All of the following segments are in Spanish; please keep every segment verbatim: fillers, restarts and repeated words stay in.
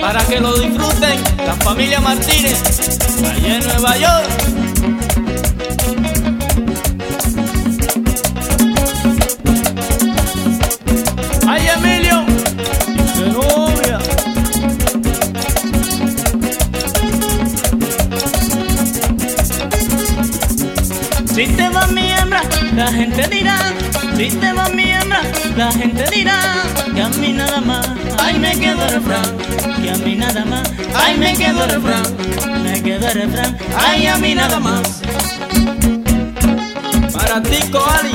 para que lo disfruten la familia Martínez, allá en Nueva York. ¡Ay, Emilio! ¡Qué novia! Si te va mi hembra, la gente dirá. Si te va mi hembra, la gente dirá que a mí nada más, ay me quedo el refrán. Que a mí nada más, ay me quedo el refrán. Me quedo el refrán, ay a mí nada más. Para ti, Coali.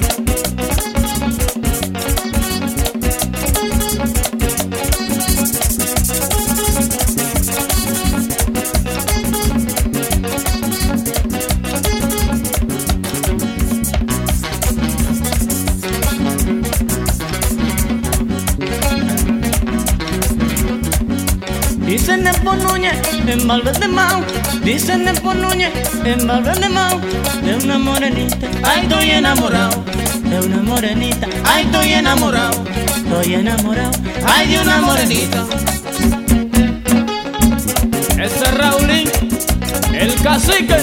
Dicen de por Núñez, en Valverde Mau. Dicen de por Núñez, en Valverde Mau. De una morenita, ay estoy enamorado. De una morenita, ay estoy enamorado. Estoy enamorado, ay de una morenita. Ese es Raulín, el cacique.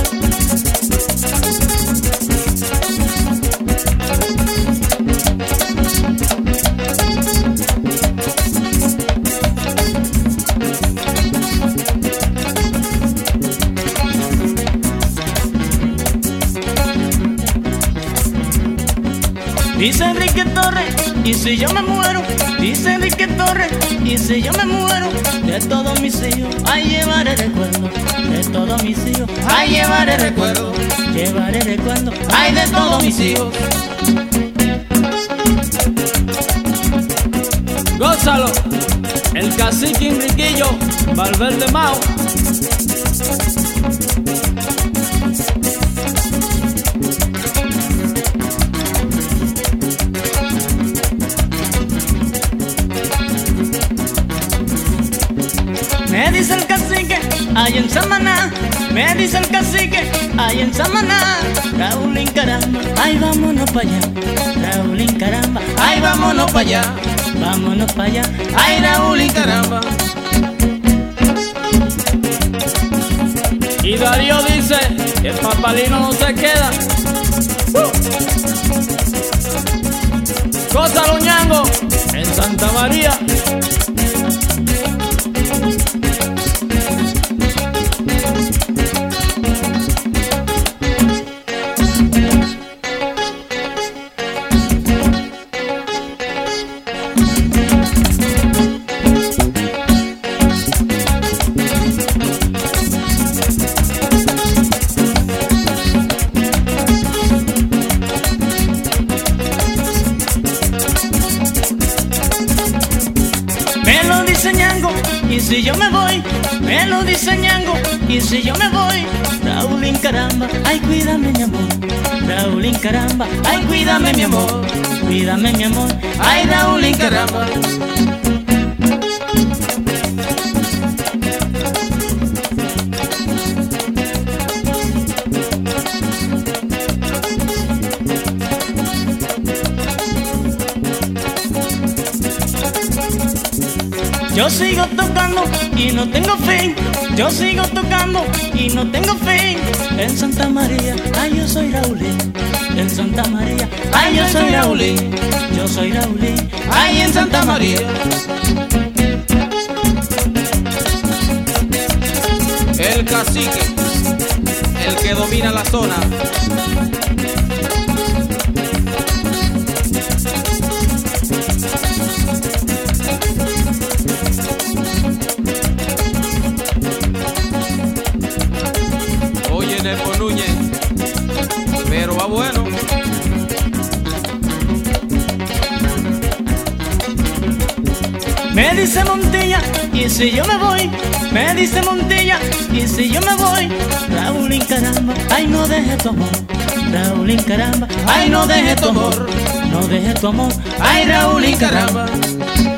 Dice Enrique Torres, y si yo me muero, dice Enrique Torres, y si yo me muero, de todos mis hijos, ay llevaré recuerdo, de todos mis hijos, ay llevaré recuerdo, llevaré recuerdo, ay de todos mis hijos. Gózalo, el cacique Enriquillo, Valverde Mau. Me dice el cacique, ay en Samaná. Me dice el cacique, ay en Samaná. Raulín caramba, ay vámonos pa' allá. Raulín caramba, ay vámonos pa' allá. Vámonos pa' allá, ay Raulín caramba. Y Darío dice que el papalino no se queda. uh. Gózalo, Ñango, en Santa María. Y si yo me voy, me lo dice Ñango. Y si yo me voy, Raulín caramba, ay cuídame mi amor. Raulín caramba, ay cuídame mi amor. Cuídame mi amor, ay Raulín caramba. Yo sigo tocando y no tengo fin. Yo sigo tocando y no tengo fin. En Santa María, ay yo soy Raulín. En Santa María, ay yo soy Raulín. Yo soy Raulín, ay en Santa María. El cacique, el que domina la zona. Por Núñez, pero va bueno. Me dice Montilla, y si yo me voy, me dice Montilla, y si yo me voy, Raulín caramba, ay no deje tu amor. Raulín caramba, ay no deje tu amor. No deje tu amor, ay Raulín caramba.